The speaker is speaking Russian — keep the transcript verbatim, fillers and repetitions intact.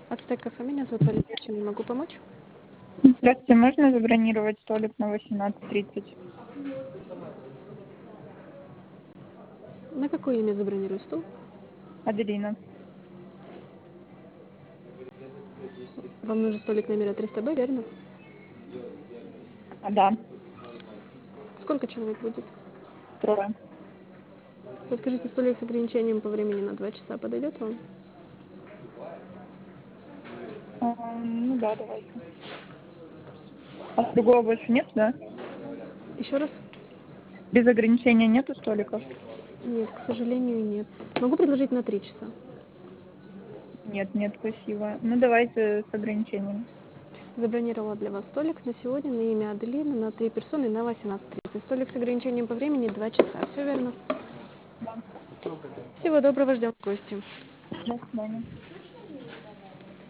Ацтеков, меня зовут Валерия, чем я могу помочь? Здравствуйте, можно забронировать столик на восемнадцать тридцать? На какое имя забронирую стол? Аделина. Вам нужен столик номера триста бэ, верно? А, да, Сколько человек будет? трое. Подскажите, столик с ограничением по времени на два часа подойдет вам? А, ну да, давайте. А другого больше нет, да? Еще раз? Без ограничения нету столиков? Нет, к сожалению, нет. Могу предложить на три часа. Нет, нет, спасибо. Ну давайте с ограничениями. Забронировала для вас столик на сегодня на имя Аделины на три персоны на восемнадцать тридцать. Столик с ограничением по времени два часа. Все верно? Да. Всего доброго, ждем гостей. До свидания.